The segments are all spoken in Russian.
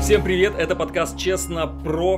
Всем привет, это подкаст Честно Про.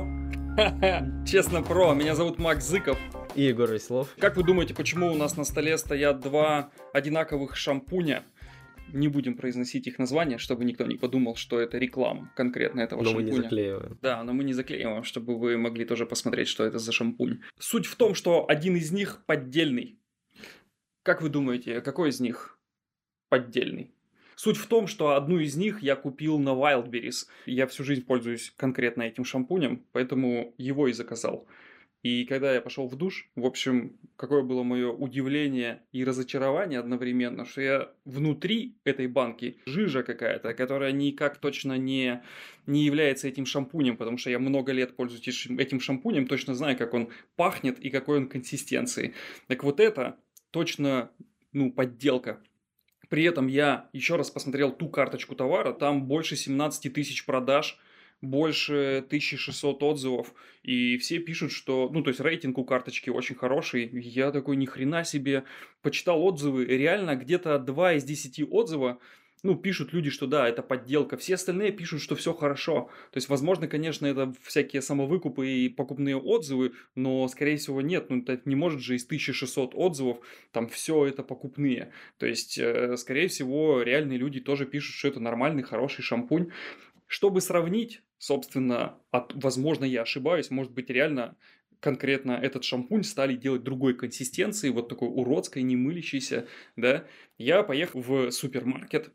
Честно Про, меня зовут Макс Зыков. И Егор Веселов. Как вы думаете, почему у нас на столе стоят два одинаковых шампуня? Не будем произносить их названия, чтобы никто не подумал, что это реклама конкретно этого шампуня. Но мы не заклеиваем. Да, но мы не заклеиваем, чтобы вы могли тоже посмотреть, что это за шампунь. Суть в том, что один из них поддельный. Как вы думаете, какой из них поддельный? Суть в том, что одну из них я купил на Wildberries. Я всю жизнь пользуюсь конкретно этим шампунем, поэтому его и заказал. И когда я пошел в душ, в общем, какое было мое удивление и разочарование одновременно, что я внутри этой банки жижа какая-то, которая никак точно не является этим шампунем, потому что я много лет пользуюсь этим шампунем, точно знаю, как он пахнет и какой он консистенции. Так вот это точно, подделка. При этом я еще раз посмотрел ту карточку товара, там больше 17 тысяч продаж, больше 1600 отзывов, и все пишут, что, то есть рейтинг у карточки очень хороший. Я такой, ни хрена себе, почитал отзывы, реально где-то 2 из 10 отзыва, пишут люди, что да, это подделка. Все остальные пишут, что все хорошо. То есть, возможно, конечно, это всякие самовыкупы и покупные отзывы, но, скорее всего, нет. Это не может же из 1600 отзывов там все это покупные. То есть, скорее всего, реальные люди тоже пишут, что это нормальный, хороший шампунь. Чтобы сравнить, собственно, возможно, я ошибаюсь, может быть, реально конкретно этот шампунь стали делать другой консистенции, вот такой уродской, не мылящейся, да, я поехал в супермаркет,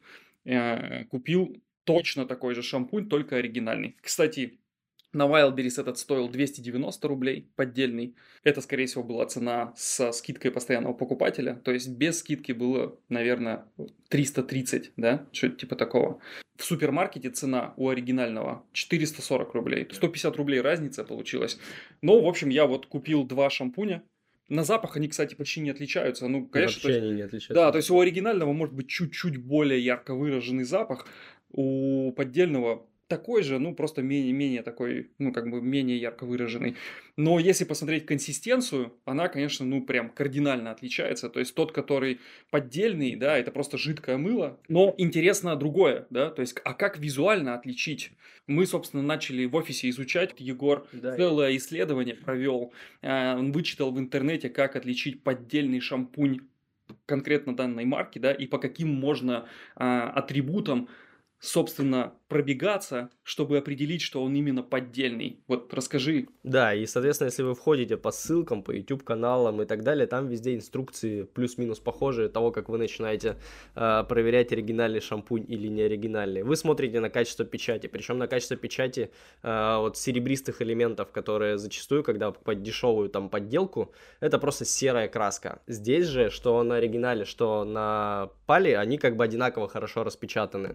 купил точно такой же шампунь, только оригинальный. Кстати, на Wildberries этот стоил 290 рублей, поддельный. Это, скорее всего, была цена со скидкой постоянного покупателя. То есть без скидки было, наверное, 330, да, что-то типа такого. В супермаркете цена у оригинального 440 рублей. 150 рублей разница получилась. Но, в общем, я вот купил два шампуня. На запах они, кстати, почти не отличаются. Конечно, вообще они не отличаются. Да, то есть у оригинального может быть чуть-чуть более ярко выраженный запах. У поддельного такой же, просто менее такой, менее ярко выраженный. Но если посмотреть консистенцию, она, конечно, прям кардинально отличается. То есть тот, который поддельный, да, это просто жидкое мыло. Но интересно другое, да, то есть, а как визуально отличить? Мы, собственно, начали в офисе изучать. Егор целое исследование провел. Он вычитал в интернете, как отличить поддельный шампунь конкретно данной марки, да, и по каким можно атрибутам, собственно, пробегаться, чтобы определить, что он именно поддельный. Вот расскажи. Да, и, соответственно, если вы входите по ссылкам, по YouTube-каналам и так далее, там везде инструкции плюс-минус похожие того, как вы начинаете проверять, оригинальный шампунь или не оригинальный. Вы смотрите на качество печати, причем на качество печати вот серебристых элементов, которые зачастую, когда покупать дешевую там подделку, это просто серая краска. Здесь же, что на оригинале, что на пале, они как бы одинаково хорошо распечатаны.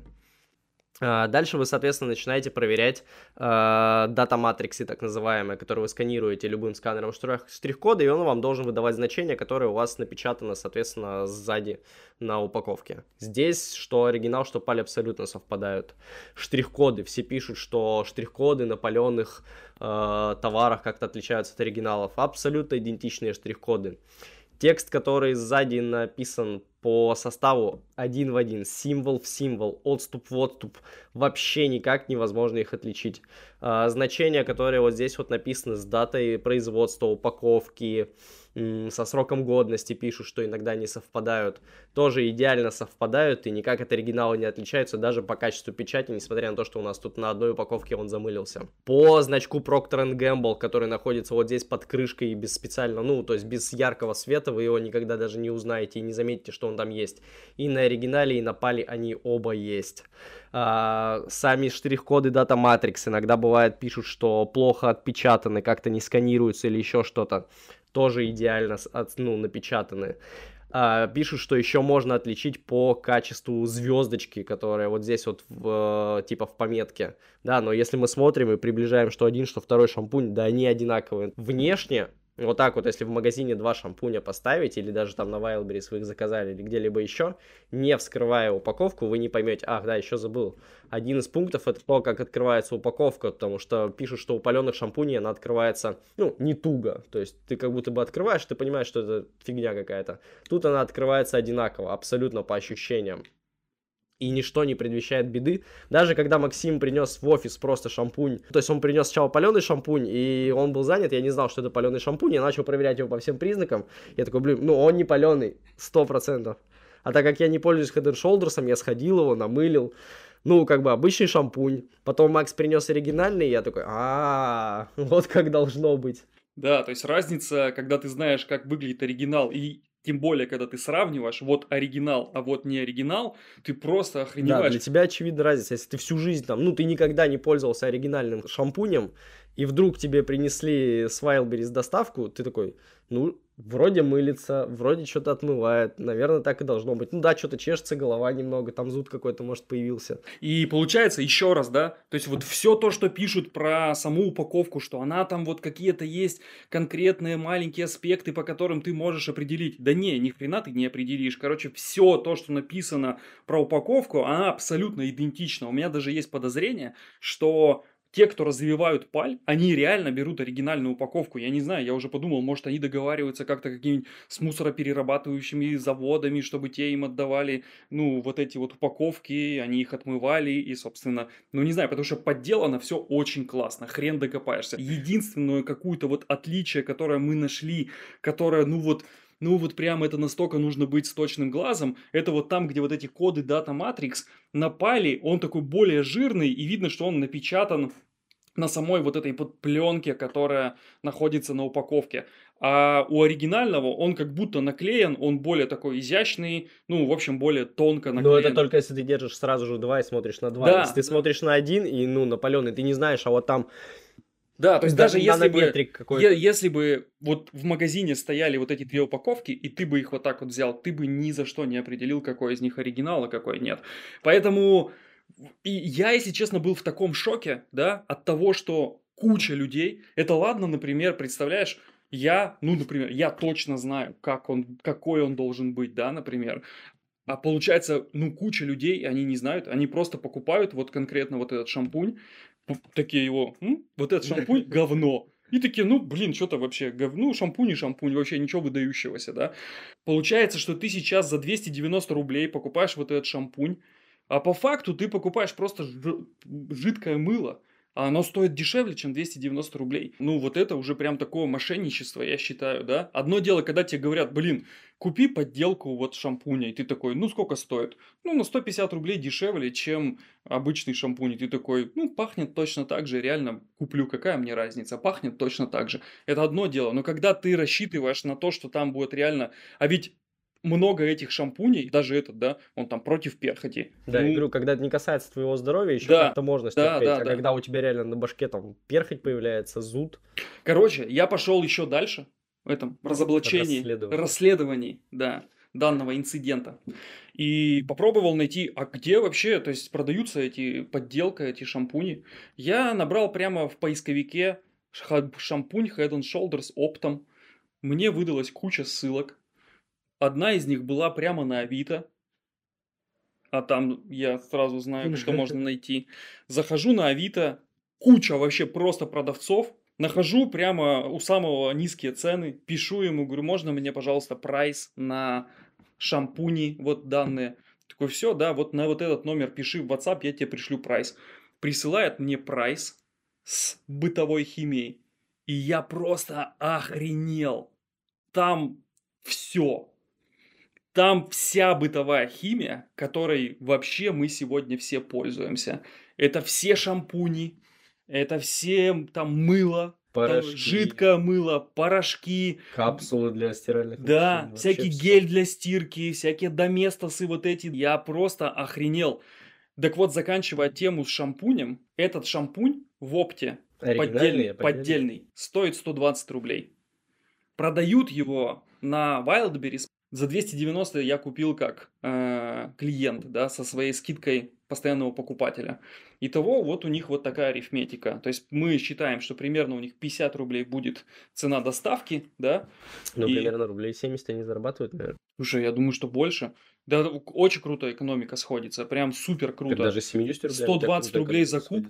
Дальше вы, соответственно, начинаете проверять дата-матриксы, так называемые, которые вы сканируете любым сканером штрих-кода, и он вам должен выдавать значение, которое у вас напечатано, соответственно, сзади на упаковке. Здесь что оригинал, что паль абсолютно совпадают. Штрих-коды. Все пишут, что штрих-коды на паленых товарах как-то отличаются от оригиналов. Абсолютно идентичные штрих-коды. Текст, который сзади написан по составу один в один, символ в символ, отступ в отступ, вообще никак невозможно их отличить. Значения, которые вот здесь вот написаны с датой производства, упаковки, со сроком годности пишут, что иногда не совпадают, тоже идеально совпадают и никак от оригинала не отличаются даже по качеству печати, несмотря на то, что у нас тут на одной упаковке он замылился. По значку Procter & Gamble, который находится вот здесь под крышкой без специально, то есть без яркого света, вы его никогда даже не узнаете и не заметите, что он там есть. И на оригинале, и на пале они оба есть. Сами штрих-коды Data Matrix иногда бывает пишут, что плохо отпечатаны, как-то не сканируются или еще что-то. Тоже идеально напечатаны. Пишут, что еще можно отличить по качеству звездочки, которая вот здесь вот типа в пометке. Да, но если мы смотрим и приближаем, что один, что второй шампунь, да они одинаковые. Внешне, вот так вот, если в магазине два шампуня поставить, или даже там на Wildberries вы их заказали, или где-либо еще, не вскрывая упаковку, вы не поймете. Ах, да, еще забыл. Один из пунктов — это то, как открывается упаковка, потому что пишут, что у паленых шампуней она открывается, не туго. То есть ты как будто бы открываешь, ты понимаешь, что это фигня какая-то. Тут она открывается одинаково, абсолютно по ощущениям. и ничто не предвещает беды. Даже когда Максим принес в офис просто шампунь, то есть он принес сначала паленый шампунь, и он был занят, я не знал, что это паленый шампунь, я начал проверять его по всем признакам, я такой, блин, ну он не паленый, 100%. А так как я не пользуюсь Head and Shoulders, я сходил его, намылил, ну, как бы обычный шампунь. Потом Макс принес оригинальный, и я такой, вот как должно быть. Да, то есть разница, когда ты знаешь, как выглядит оригинал, и тем более, когда ты сравниваешь, вот оригинал, а вот не оригинал, ты просто Да, охреневаешь. для тебя очевидна разница. Если ты всю жизнь там, ну, ты никогда не пользовался оригинальным шампунем, и вдруг тебе принесли с Wildberries доставку, ты такой, ну, вроде мылится, вроде что-то отмывает, наверное, так и должно быть. Ну да, что-то чешется голова немного, там зуд какой-то, может, появился. И получается, еще раз, да, то есть вот все то, что пишут про саму упаковку, что она там вот какие-то есть конкретные маленькие аспекты, по которым ты можешь определить. Да не, ни хрена ты не определишь. Короче, все то, что написано про упаковку, она абсолютно идентична. У меня даже есть подозрение, что те, кто развивают паль, они реально берут оригинальную упаковку. Я не знаю, я уже подумал, может, они договариваются как-то какими-нибудь с мусороперерабатывающими заводами, чтобы те им отдавали, ну, вот эти вот упаковки, они их отмывали и, собственно, ну, не знаю, потому что подделано все очень классно, хрен докопаешься. Единственное какую-то вот отличие, которое мы нашли, которое, ну вот прям это настолько нужно быть с точным глазом. Это вот там, где вот эти коды Data Matrix на пале, он такой более жирный, и видно, что он напечатан на самой вот этой вот пленке, которая находится на упаковке. А у оригинального он как будто наклеен, он более такой изящный, ну, в общем, более тонко наклеен. Но это только если ты держишь сразу же два и смотришь на два. Да, если ты смотришь на один и, ну, на паленый, ты не знаешь, а вот там... Да, то есть даже какой-то. если бы вот в магазине стояли вот эти две упаковки, и ты бы их вот так вот взял, ты бы ни за что не определил, какой из них оригинал, а какой нет. Поэтому и я, если честно, был в таком шоке, да, от того, что куча людей, это ладно, например, представляешь, например, я точно знаю, какой он должен быть, да, например. А получается, ну, куча людей, они не знают, они просто покупают вот конкретно вот этот шампунь, такие его, вот этот шампунь говно. И такие, ну, блин, что-то вообще говно, шампунь и шампунь, вообще ничего выдающегося, да. Получается, что ты сейчас за 290 рублей покупаешь вот этот шампунь, а по факту ты покупаешь просто жидкое мыло, а оно стоит дешевле, чем 290 рублей. Ну, вот это уже прям такое мошенничество, я считаю, да. Одно дело, когда тебе говорят, блин, купи подделку вот шампуня, и ты такой, ну, сколько стоит? Ну, на 150 рублей дешевле, чем обычный шампунь. И ты такой, ну, пахнет точно так же, реально куплю, какая мне разница, пахнет точно так же. Это одно дело, но когда ты рассчитываешь на то, что там будет реально... А ведь много этих шампуней, даже этот, да, он там против перхоти. Да, я говорю, когда это не касается твоего здоровья, еще как-то можно стерпеть. А когда у тебя реально на башке там перхоть появляется, зуд. Короче, я пошел еще дальше в этом расследовании, да, данного инцидента. И попробовал найти, а где вообще, то есть продаются эти подделка, эти шампуни. Я набрал прямо в поисковике шампунь Head and Shoulders оптом. Мне выдалась куча ссылок. Одна из них была прямо на Авито. А там я сразу знаю, что можно найти. Захожу на Авито, куча вообще просто продавцов. Нахожу прямо у самого низкие цены, пишу ему, говорю, можно мне, пожалуйста, прайс на шампуни, вот данные. Такой, все, да, вот на вот этот номер пиши в WhatsApp, я тебе пришлю прайс. Присылает мне прайс с бытовой химией. И я просто охренел. Там все. Там вся бытовая химия, которой вообще мы сегодня все пользуемся. Это все шампуни, это все там мыло, там жидкое мыло, порошки. Капсулы для стиральных машин. Да, всякий гель для стирки, всякие доместосы вот эти. Я просто охренел. Так вот, заканчивая тему с шампунем, этот шампунь в опте поддельный стоит 120 рублей. Продают его на Wildberries. За 290 я купил как клиент, да, со своей скидкой постоянного покупателя. Итого вот у них вот такая арифметика. То есть мы считаем, что примерно у них 50 рублей будет цена доставки, да. Ну, примерно рублей 70 они зарабатывают, наверное. Слушай, я думаю, что больше. Да, очень круто экономика сходится, прям супер круто. Так даже 70 рублей. 120 рублей закупка.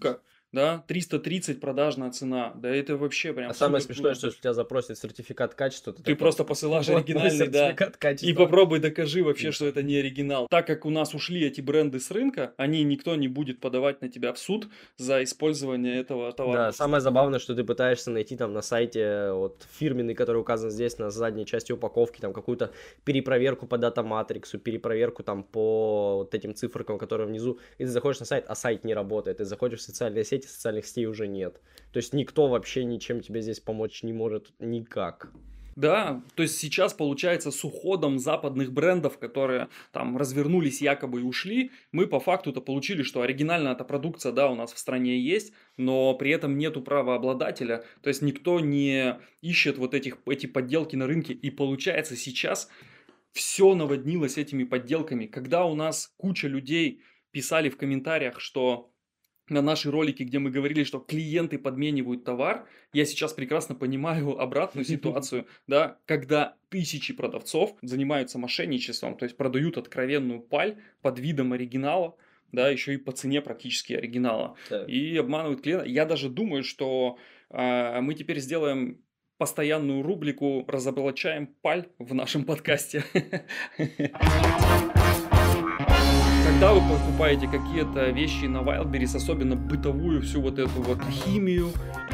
да, 330 продажная цена, да это вообще прям А самое супер смешное, круто. что если тебя запросят сертификат качества, ты Ты такой, просто посылаешь вот мой оригинальный, да, сертификат и качества. попробуй докажи вообще, что это не оригинал. Так как у нас ушли эти бренды с рынка, никто не будет подавать на тебя в суд за использование этого товара. Да, самое забавное, что ты пытаешься найти там на сайте вот фирменный, который указан здесь на задней части упаковки, там какую-то перепроверку по дата-матриксу, перепроверку там по вот этим циферкам, которые внизу, и ты заходишь на сайт, а сайт не работает, ты заходишь в социальные сети, социальных сетей уже нет. То есть никто вообще ничем тебе здесь помочь не может никак. Да, то есть сейчас получается с уходом западных брендов, которые там развернулись якобы и ушли, мы по факту-то получили, что оригинальная эта продукция, да, у нас в стране есть, но при этом нету правообладателя, то есть никто не ищет вот эти подделки на рынке, и получается сейчас все наводнилось этими подделками, когда у нас куча людей писали в комментариях, что на наши ролики, где мы говорили, что клиенты подменивают товар, я сейчас прекрасно понимаю обратную ситуацию, да, когда тысячи продавцов занимаются мошенничеством, то есть продают откровенную паль под видом оригинала, да, еще и по цене практически оригинала, и обманывают клиента. Я даже думаю, что мы теперь сделаем постоянную рубрику «Разоблачаем паль» в нашем подкасте. Когда вы покупаете какие-то вещи на Wildberries, особенно бытовую, всю вот эту вот химию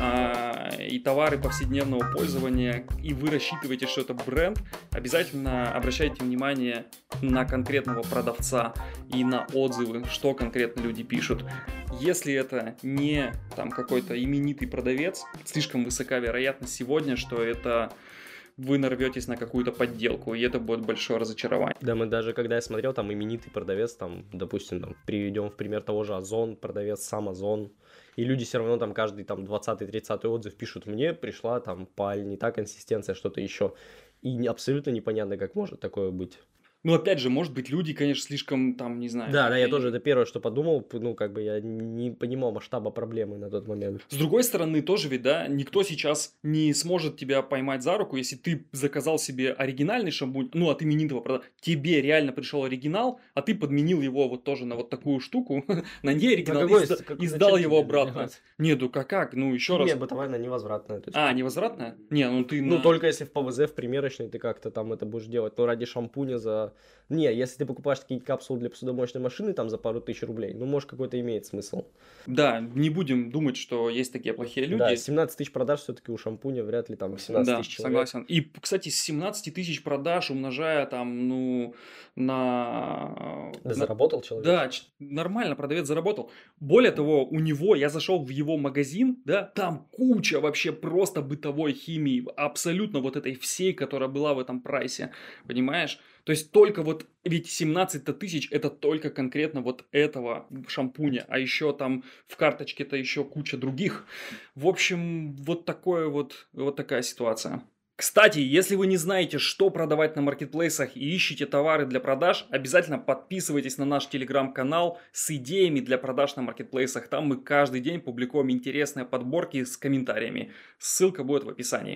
и товары повседневного пользования, и вы рассчитываете, что это бренд, обязательно обращайте внимание на конкретного продавца и на отзывы, что конкретно люди пишут. Если это не там какой-то именитый продавец, слишком высока вероятность сегодня, что это вы нарветесь на какую-то подделку, и это будет большое разочарование. Да, мы даже, когда я смотрел, там именитый продавец, там, допустим, там, приведем в пример того же Озон, продавец сам Озон, и люди все равно там каждый там 20-30 отзыв пишут, мне пришла там паль, не та консистенция, что-то еще, и абсолютно непонятно, как может такое быть. Ну, опять же, может быть, люди, конечно, слишком там, не знаю. Да, я тоже, это первое, что подумал, ну, как бы я не понимал масштаба проблемы на тот момент. С другой стороны, тоже ведь, да, никто сейчас не сможет тебя поймать за руку, если ты заказал себе оригинальный шампунь, ну, от именитого продавца, тебе реально пришел оригинал, а ты подменил его вот тоже на вот такую штуку, на неоригинал, и сдал его обратно. Нет, ну как, ну, еще раз. Нет, бытовая, она невозвратная. Невозвратная? Не, ну ты... Ну, только если в ПВЗ, в примерочной ты как-то там это будешь делать, но ради шампуня за... Не, если ты покупаешь какие-нибудь капсулы для посудомоечной машины там за пару тысяч рублей, ну, может, какой-то имеет смысл. Да, не будем думать, что есть такие плохие люди. Да, 17 тысяч продаж все-таки у шампуня, вряд ли там 17 тысяч человек. Согласен. И, кстати, с 17 тысяч продаж, умножая там, ну, на... Да, заработал человек. Да, нормально, продавец заработал. Более того, у него, я зашел в его магазин, да, там куча вообще просто бытовой химии, абсолютно вот этой всей, которая была в этом прайсе, понимаешь? То есть только вот, ведь 17 тысяч это только конкретно вот этого шампуня, а еще там в карточке-то еще куча других. В общем, вот такая ситуация. Кстати, если вы не знаете, что продавать на маркетплейсах и ищете товары для продаж, обязательно подписывайтесь на наш телеграм-канал с идеями для продаж на маркетплейсах. Там мы каждый день публикуем интересные подборки с комментариями. Ссылка будет в описании.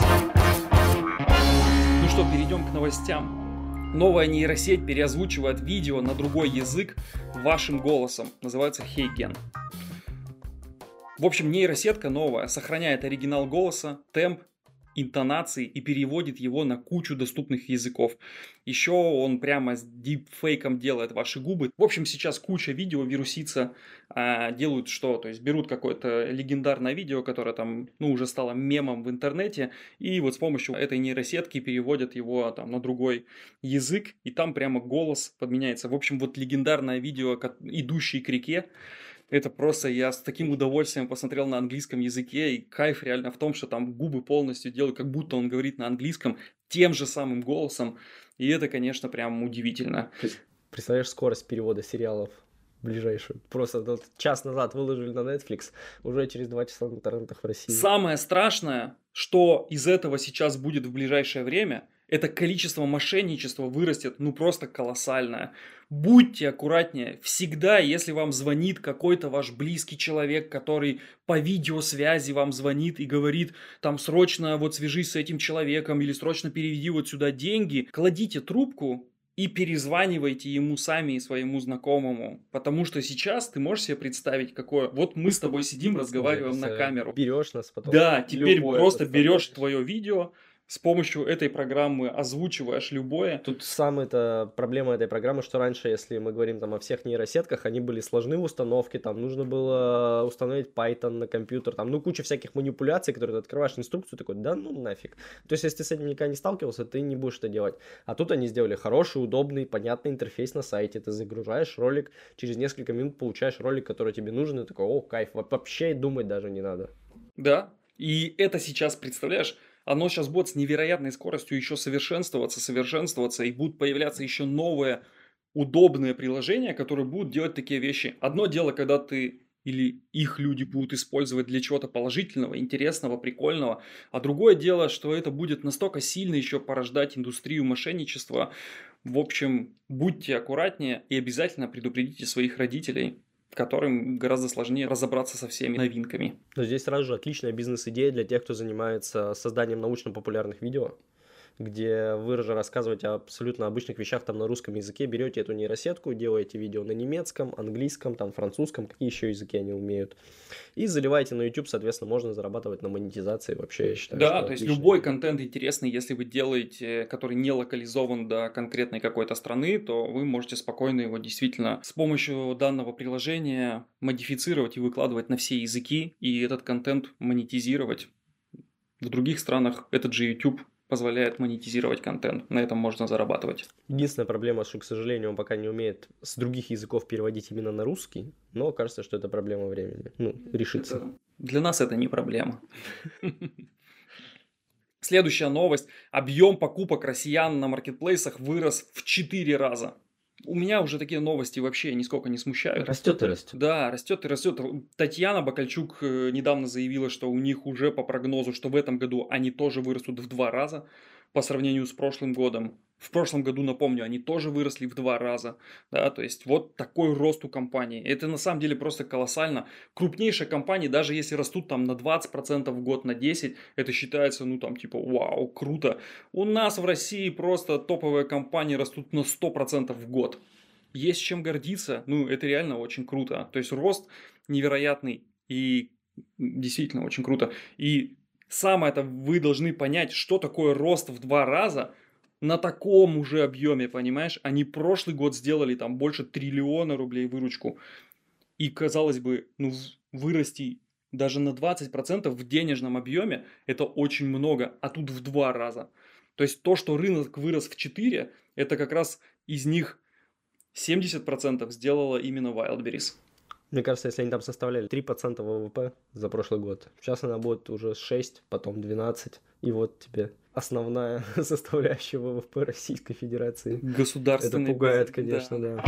Ну что, перейдем к новостям. Новая нейросеть переозвучивает видео на другой язык вашим голосом. Называется HeyGen. В общем, нейросетка новая сохраняет оригинал голоса, темп, интонации и переводит его на кучу доступных языков. Еще он прямо с дипфейком делает ваши губы. В общем, сейчас куча видео вирусится, делают что? То есть берут какое-то легендарное видео, которое там, ну, уже стало мемом в интернете, и вот с помощью этой нейросетки переводят его там на другой язык, и там прямо голос подменяется. В общем, вот легендарное видео «Идущий к реке», это просто я с таким удовольствием посмотрел на английском языке, и кайф реально в том, что там губы полностью делают, как будто он говорит на английском тем же самым голосом, и это, конечно, прям удивительно. Представляешь скорость перевода сериалов ближайшую? Просто вот час назад выложили на Netflix, уже через 2 часа на торрентах в России. Самое страшное, что из этого сейчас будет в ближайшее время, это количество мошенничества вырастет, ну, просто колоссальное. Будьте аккуратнее. Всегда, если вам звонит какой-то ваш близкий человек, который по видеосвязи вам звонит и говорит, там, срочно вот свяжись с этим человеком или срочно переведи вот сюда деньги, кладите трубку и перезванивайте ему сами и своему знакомому. Потому что сейчас ты можешь себе представить, какое... Вот мы с тобой сидим, разговариваем на камеру. Берешь нас потом. Да, теперь Любое просто берешь подставляешь. твое видео, с помощью этой программы озвучиваешь любое. Тут самая проблема этой программы, что раньше, если мы говорим там о всех нейросетках, они были сложны в установке, там нужно было установить Python на компьютер, там, ну, куча всяких манипуляций, которые ты открываешь инструкцию, такой, да ну нафиг. То есть, если ты с этим никогда не сталкивался, ты не будешь это делать. А тут они сделали хороший, удобный, понятный интерфейс на сайте, ты загружаешь ролик, через несколько минут получаешь ролик, который тебе нужен, и такой, о, кайф, вообще думать даже не надо. Да, и это сейчас, представляешь, оно сейчас будет с невероятной скоростью еще совершенствоваться, и будут появляться еще новые удобные приложения, которые будут делать такие вещи. Одно дело, когда ты или их люди будут использовать для чего-то положительного, интересного, прикольного, а другое дело, что это будет настолько сильно еще порождать индустрию мошенничества. В общем, будьте аккуратнее и обязательно предупредите своих родителей, которым гораздо сложнее разобраться со всеми новинками. Но здесь сразу же отличная бизнес-идея для тех, кто занимается созданием научно-популярных видео, где вы же рассказываете о абсолютно обычных вещах там на русском языке, берете эту нейросетку, делаете видео на немецком, английском, там французском, какие еще языки они умеют, и заливаете на YouTube, соответственно, можно зарабатывать на монетизации вообще, я считаю. Да, то есть любой контент интересный, если вы делаете, который не локализован до конкретной какой-то страны, то вы можете спокойно его действительно с помощью данного приложения модифицировать и выкладывать на все языки, и этот контент монетизировать. В других странах этот же YouTube позволяет монетизировать контент. На этом можно зарабатывать. Единственная проблема, что, к сожалению, он пока не умеет с других языков переводить именно на русский, но кажется, что это проблема времени. Ну, решится. Для нас это не проблема. Следующая новость. Объем покупок россиян на маркетплейсах вырос в 4 раза. У меня уже такие новости вообще нисколько не смущают. Растет и растет. Да, растет и растет. Татьяна Бакальчук недавно заявила, что у них уже по прогнозу, что в этом году они тоже вырастут в 2 раза по сравнению с прошлым годом. В прошлом году, напомню, они тоже выросли в 2 раза. Да, то есть вот такой рост у компании. Это на самом деле просто колоссально. Крупнейшие компании, даже если растут там на 20% в год, на 10%, это считается, ну там типа, вау, круто. У нас в России просто топовые компании растут на 100% в год. Есть чем гордиться, ну это реально очень круто. То есть рост невероятный и действительно очень круто. И самое это вы должны понять, что такое рост в 2 раза на таком уже объеме, понимаешь? Они прошлый год сделали там больше 1 триллиона рублей выручку. И казалось бы, ну вырасти даже на 20% в денежном объеме, это очень много, а тут в 2 раза. То есть то, что рынок вырос в 4, это как раз из них 70% сделала именно Wildberries. Мне кажется, если они там составляли 3% ВВП за прошлый год, сейчас она будет уже 6, потом 12, и вот тебе основная составляющая ВВП Российской Федерации. Государственный. Это пугает, конечно, да.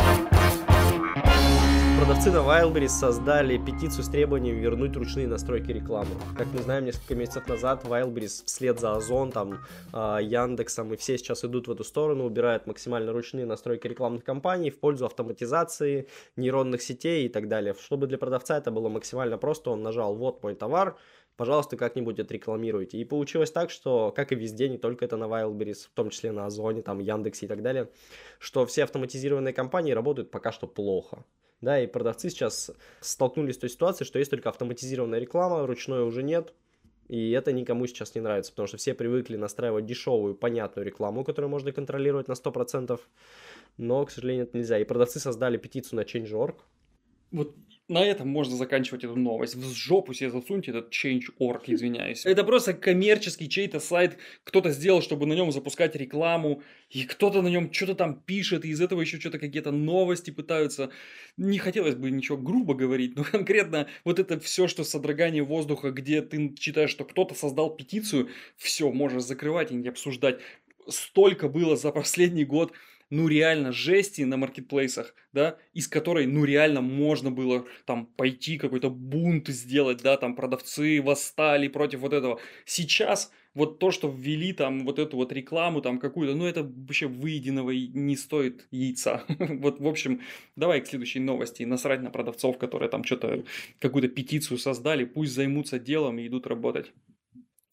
Продавцы на Wildberries создали петицию с требованием вернуть ручные настройки рекламы. Как мы знаем, несколько месяцев назад Wildberries вслед за Озон, там, Яндексом и все сейчас идут в эту сторону, убирают максимально ручные настройки рекламных кампаний в пользу автоматизации, нейронных сетей и так далее. Чтобы для продавца это было максимально просто, он нажал «Вот мой товар», пожалуйста, как-нибудь отрекламируйте. И получилось так, что, как и везде, не только это на Wildberries, в том числе на Озоне, там, Яндексе и так далее, что все автоматизированные компании работают пока что плохо. Да, и продавцы сейчас столкнулись с той ситуацией, что есть только автоматизированная реклама, ручной уже нет. И это никому сейчас не нравится, потому что все привыкли настраивать дешевую, понятную рекламу, которую можно контролировать на 100%. Но, к сожалению, это нельзя. И продавцы создали петицию на Change.org. Вот на этом можно заканчивать эту новость. В жопу себе засуньте этот Change.org, извиняюсь. Это просто коммерческий чей-то сайт. Кто-то сделал, чтобы на нем запускать рекламу. И кто-то на нем что-то там пишет. И из этого еще что-то какие-то новости пытаются. Не хотелось бы ничего грубо говорить. Но конкретно вот это все, что содрогание воздуха, где ты читаешь, что кто-то создал петицию. Все, можешь закрывать и не обсуждать. Столько было за последний год. Ну реально жести на маркетплейсах, да, из которой, ну реально можно было там пойти какой-то бунт сделать, да, там продавцы восстали против вот этого. Сейчас вот то, что ввели там вот эту вот рекламу там какую-то, ну это вообще выеденного не стоит яйца. Вот, в общем, давай к следующей новости. Насрать на продавцов, которые там что-то, какую-то петицию создали, пусть займутся делом и идут работать.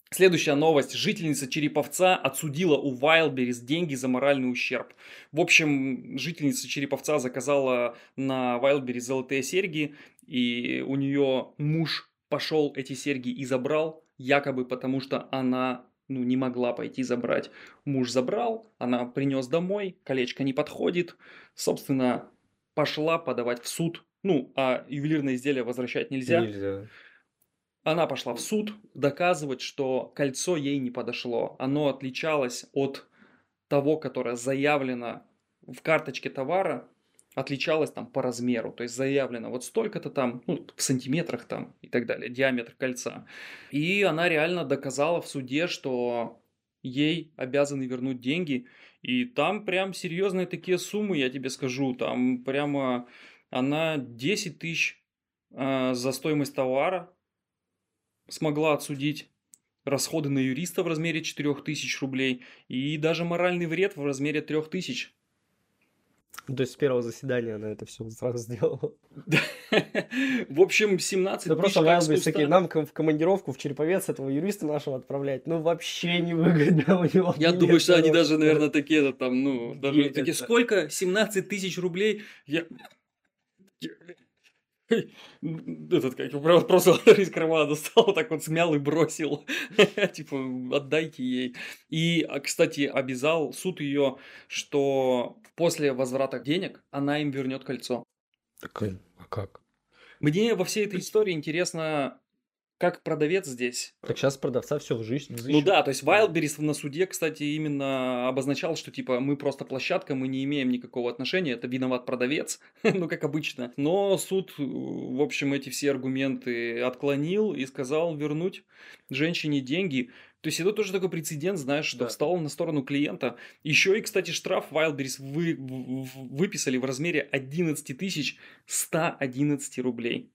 Следующая новость. Жительница Череповца отсудила у Wildberries деньги за моральный ущерб. В общем, жительница Череповца заказала на Wildberries золотые серьги, и у нее муж пошел эти серьги и забрал, якобы потому что она не могла пойти забрать. Муж забрал, она принес домой, колечко не подходит, собственно, пошла подавать в суд. А ювелирное изделие возвращать нельзя. Нельзя. Она пошла в суд доказывать, что кольцо ей не подошло. Оно отличалось от того, которое заявлено в карточке товара, отличалось там по размеру. То есть заявлено вот столько-то там, в сантиметрах там и так далее, диаметр кольца. И она реально доказала в суде, что ей обязаны вернуть деньги. И там прям серьезные такие суммы, я тебе скажу. Там прямо она 10 тысяч за стоимость товара смогла отсудить, расходы на юриста в размере 4000 рублей и даже моральный вред в размере 3000. То есть с первого заседания она это все сразу сделала. В общем, 17 Да тысяч просто как с Wildberries куста. такие, нам в командировку в Череповец этого юриста нашего отправлять, вообще невыгодно у него. Я нет думаю, что они дороже. даже, наверное, такие-то там, даже Нет, такие, это- сколько? 17 тысяч рублей? Этот, как просто из кармана достал, так вот смял и бросил. Типа, отдайте ей. И, кстати, обязал суд ее, что после возврата денег она им вернет кольцо. Такой, а как? Мне во всей этой истории интересно, как продавец здесь. Так сейчас продавца все в жизнь. Ну да, то есть Wildberries на суде, кстати, именно обозначал, что типа мы просто площадка, мы не имеем никакого отношения, это виноват продавец, как обычно. Но суд, в общем, эти все аргументы отклонил и сказал вернуть женщине деньги. То есть это тоже такой прецедент, знаешь, что Да. встал на сторону клиента. Еще и, кстати, штраф Wildberries выписали в размере 11 111 рублей.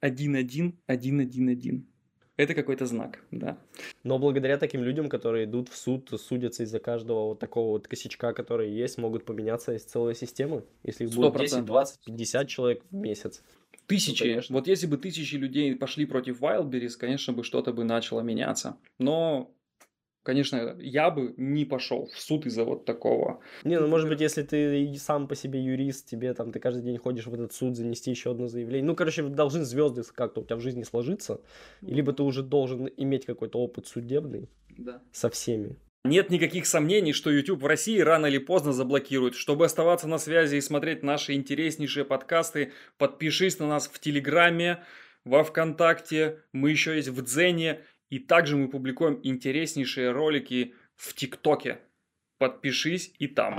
11111. Это какой-то знак, да. Но благодаря таким людям, которые идут в суд, судятся из-за каждого вот такого вот косячка, который есть, могут поменяться из целой системы. Если их будет 10, 100%. 20, 50 человек в месяц. Тысячи. конечно. Вот если бы тысячи людей пошли против Wildberries, конечно бы что-то бы начало меняться. Но, конечно, я бы не пошел в суд из-за вот такого. Не, может быть, если ты и сам по себе юрист, тебе там, ты каждый день ходишь в этот суд, занести еще одно заявление. Должны звезды как-то у тебя в жизни сложиться. Либо ты уже должен иметь какой-то опыт судебный Да. со всеми. Нет никаких сомнений, что YouTube в России рано или поздно заблокируют. Чтобы оставаться на связи и смотреть наши интереснейшие подкасты, подпишись на нас в Телеграме, во Вконтакте, мы еще есть в Дзене, и также мы публикуем интереснейшие ролики в ТикТоке. Подпишись и там.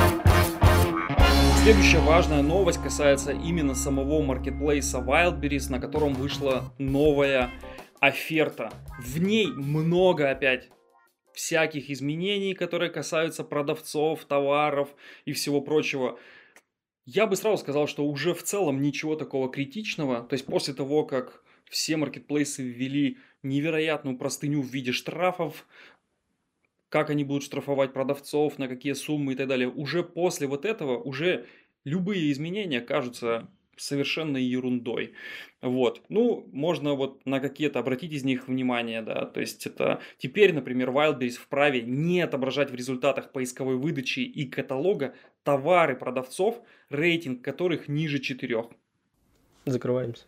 Следующая важная новость касается именно самого маркетплейса Wildberries, на котором вышла новая оферта. В ней много опять всяких изменений, которые касаются продавцов, товаров и всего прочего. Я бы сразу сказал, что уже в целом ничего такого критичного. То есть после того, как все маркетплейсы ввели невероятную простыню в виде штрафов, как они будут штрафовать продавцов, на какие суммы и так далее, уже после вот этого уже любые изменения кажутся совершенно ерундой. Вот. Можно вот на какие-то обратить из них внимание, да, то есть это теперь, например, Wildberries вправе не отображать в результатах поисковой выдачи и каталога товары продавцов, рейтинг которых ниже 4. Закрываемся.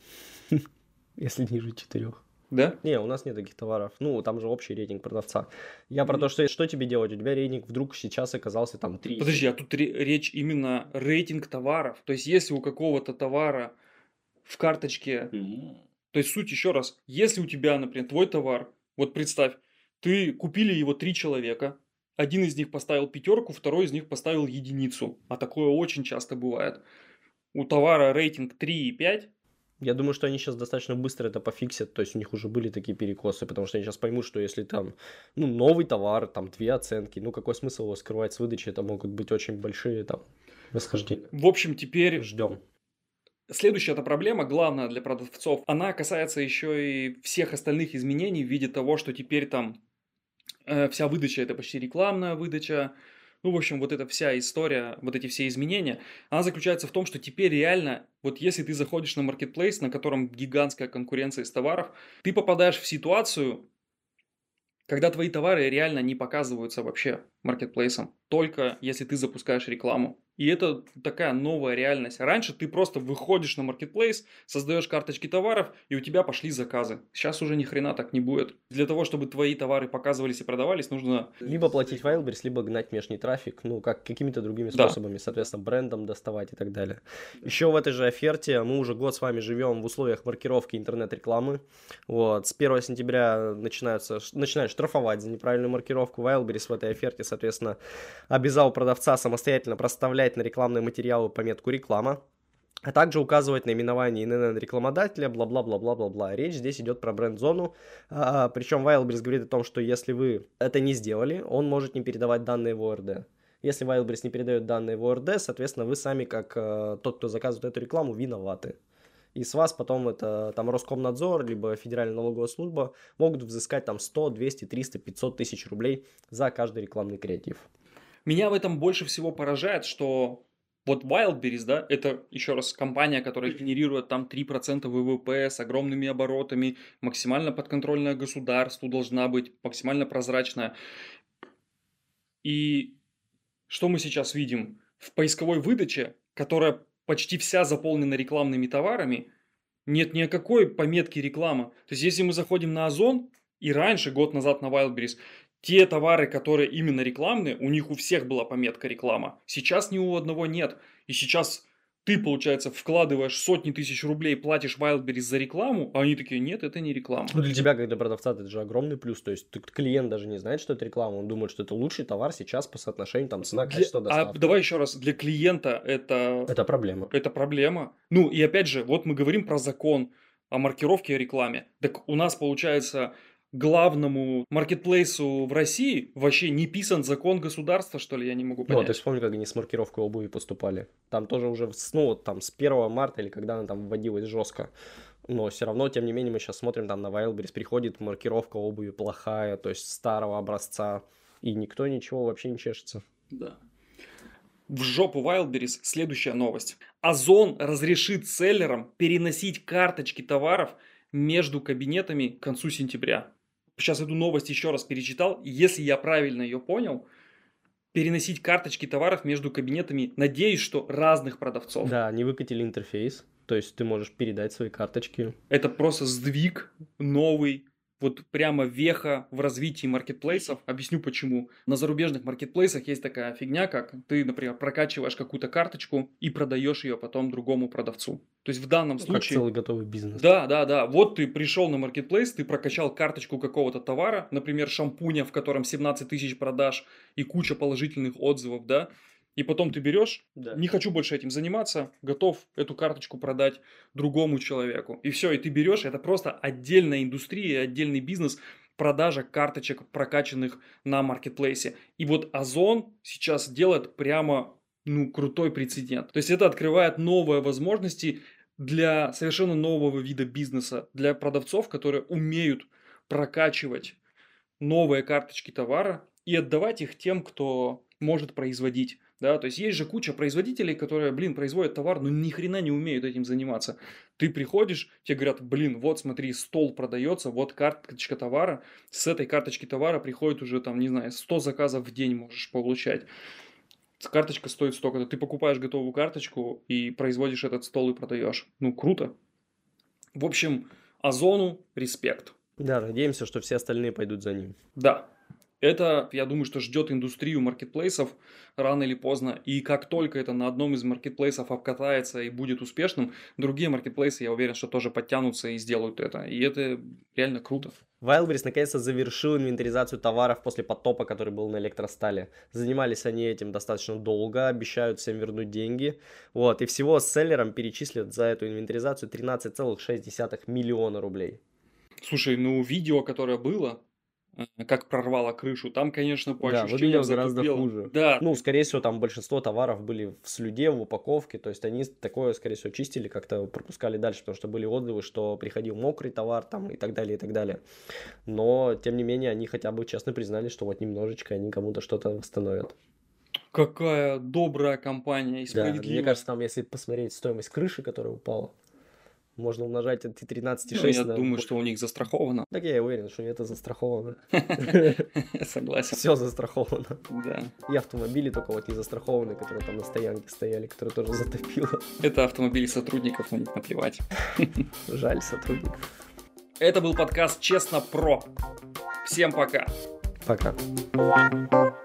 Если ниже 4. Да? Не, у нас нет таких товаров. Там же общий рейтинг продавца. Я про то, что тебе делать? У тебя рейтинг вдруг сейчас оказался там 3. Подожди, а тут речь именно рейтинг товаров. То есть если у какого-то товара в карточке... То есть суть еще раз. Если у тебя, например, твой товар, вот представь, ты купили его 3 человека, один из них поставил 5, второй из них поставил 1. А такое очень часто бывает. У товара рейтинг 3 и 5. Я думаю, что они сейчас достаточно быстро это пофиксят, то есть у них уже были такие перекосы, потому что они сейчас поймут, что если там, новый товар, там 2 оценки, какой смысл его скрывать с выдачи, это могут быть очень большие там расхождения. В общем, теперь Ждем. следующая эта проблема, главная для продавцов, она касается еще и всех остальных изменений в виде того, что теперь там вся выдача это почти рекламная выдача. В общем, вот эта вся история, вот эти все изменения, она заключается в том, что теперь реально, вот если ты заходишь на маркетплейс, на котором гигантская конкуренция из товаров, ты попадаешь в ситуацию, Когда твои товары реально не показываются вообще маркетплейсом, только если ты запускаешь рекламу. И это такая новая реальность. Раньше ты просто выходишь на маркетплейс, создаешь карточки товаров, и у тебя пошли заказы. Сейчас уже ни хрена так не будет. Для того, чтобы твои товары показывались и продавались, нужно... Либо платить Wildberries, либо гнать внешний трафик, ну, как какими-то другими способами, соответственно, брендом доставать и так далее. Еще в этой же оферте мы уже год с вами живем в условиях маркировки интернет-рекламы. Вот, с 1 сентября начинают штрафовать за неправильную маркировку. Wildberries в этой оферте, соответственно, обязал продавца самостоятельно проставлять на рекламные материалы пометку «реклама», а также указывать наименование ИНН рекламодателя, бла-бла-бла-бла-бла-бла. Речь здесь идет про бренд-зону, причем Wildberries говорит о том, что если вы это не сделали, он может не передавать данные в ОРД. Если Wildberries не передает данные в ОРД, соответственно, вы сами, как тот, кто заказывает эту рекламу, виноваты. И с вас потом это там Роскомнадзор, либо Федеральная налоговая служба могут взыскать там 100, 200, 300, 500 тысяч рублей за каждый рекламный креатив. Меня в этом больше всего поражает, что вот Wildberries, да, это, еще раз, компания, которая генерирует там 3% ВВП с огромными оборотами, максимально подконтрольная государству должна быть, максимально прозрачная. И что мы сейчас видим? В поисковой выдаче, которая почти вся заполнена рекламными товарами, нет никакой пометки реклама. То есть, если мы заходим на Озон, и раньше, год назад на Wildberries, те товары, которые именно рекламные, у них у всех была пометка реклама. Сейчас ни у одного нет. И сейчас ты, получается, вкладываешь сотни тысяч рублей, платишь Wildberries за рекламу, а они такие, нет, это не реклама. Ну, для тебя, как для продавца, это же огромный плюс. То есть клиент даже не знает, что это реклама, он думает, что это лучший товар сейчас по соотношению там цена, качество, доставка. А давай еще раз, для клиента это проблема. Это проблема. Ну, и опять же, вот мы говорим про закон о маркировке и рекламе. Так у нас, получается, главному маркетплейсу в России вообще не писан закон государства, что ли, я не могу понять. Ну, ты вспомни, как они с маркировкой обуви поступали. Там тоже уже, ну, вот там с 1 марта или когда она там вводилась жестко. Но все равно, тем не менее, мы сейчас смотрим, там на Wildberries приходит маркировка обуви плохая, то есть старого образца, и никто ничего вообще не чешется. Да. В жопу Wildberries следующая новость. Озон разрешит селлерам переносить карточки товаров между кабинетами к концу сентября. Сейчас эту новость еще раз перечитал. Если я правильно ее понял, переносить карточки товаров между кабинетами, надеюсь, что разных продавцов. Да, они выкатили интерфейс, то есть ты можешь передать свои карточки. Это просто сдвиг новый. Вот прямо веха в развитии маркетплейсов. Объясню почему. На зарубежных маркетплейсах есть такая фигня, как ты, например, прокачиваешь какую-то карточку и продаешь ее потом другому продавцу. То есть в данном случае... Как целый готовый бизнес. Да. Вот ты пришел на маркетплейс, ты прокачал карточку какого-то товара, например, шампуня, в котором 17 тысяч продаж и куча положительных отзывов, да, и потом ты берешь, не хочу больше этим заниматься, готов эту карточку продать другому человеку. И все, и ты берешь, это просто отдельная индустрия, отдельный бизнес, продажа карточек, прокачанных на маркетплейсе. И вот Озон сейчас делает прямо, крутой прецедент. То есть это открывает новые возможности для совершенно нового вида бизнеса, для продавцов, которые умеют прокачивать новые карточки товара и отдавать их тем, кто может производить. Да, то есть есть же куча производителей, которые, производят товар, но ни хрена не умеют этим заниматься. Ты приходишь, тебе говорят, вот смотри, стол продается, вот карточка товара, с этой карточки товара приходит уже там, не знаю, 100 заказов в день можешь получать. Карточка стоит столько-то, ты покупаешь готовую карточку и производишь этот стол и продаешь. Круто. В общем, Озону респект. Да, надеемся, что все остальные пойдут за ним. Да. Это, я думаю, что ждет индустрию маркетплейсов рано или поздно. И как только это на одном из маркетплейсов обкатается и будет успешным, другие маркетплейсы, я уверен, что тоже подтянутся и сделают это. И это реально круто. Wildberries наконец-то завершил инвентаризацию товаров после потопа, который был на электростале. Занимались они этим достаточно долго, обещают всем вернуть деньги. Вот, и всего селлерам перечислят за эту инвентаризацию 13,6 миллиона рублей. Слушай, видео, которое было, как прорвало крышу, там, конечно, по ощущениям выглядело гораздо хуже. Да. Скорее всего, там большинство товаров были в слюде, в упаковке, то есть они такое, скорее всего, чистили, как-то пропускали дальше, потому что были отзывы, что приходил мокрый товар там и так далее, и так далее. Но, тем не менее, они хотя бы честно признали, что вот немножечко они кому-то что-то восстановят. Какая добрая компания и справедливая. Мне кажется, там, если посмотреть стоимость крыши, которая упала, Можно умножать от 13,6 Ну, я на... думаю, что у них застраховано. Так я и уверен, что это застраховано. Согласен. Все застраховано. Да. И автомобили только вот не застрахованы, которые там на стоянке стояли, которые тоже затопило. Это автомобили сотрудников, на них наплевать. Жаль сотрудников. Это был подкаст «Честно про». Всем пока. Пока.